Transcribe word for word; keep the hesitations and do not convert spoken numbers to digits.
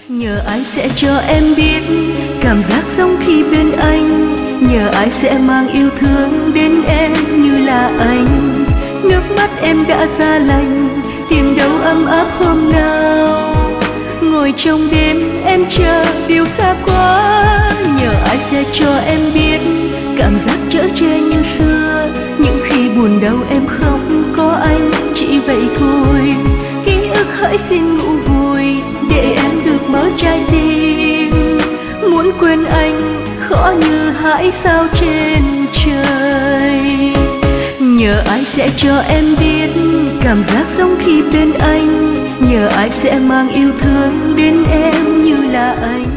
Nhờ ai sẽ cho em biết cảm giác giống khi bên anh. Nhờ ai sẽ mang yêu thương đến em như là anh. Nước mắt em đã ra lành, tìm đâu ấm áp hôm nào. Ngồi trong đêm em chờ điều xa quá. Nhờ ai sẽ cho em biết cảm giác chở che như xưa. Những khi buồn đau em không có anh, chỉ vậy thôi. Ký ức hỡi xin ngủ vùi để em được mở trái tim. Muốn quên anh khó như hải sao trên trời. Nhờ ai sẽ cho em biết cảm giác giống khi bên anh. Nhờ ai sẽ mang yêu thương đến em như là anh.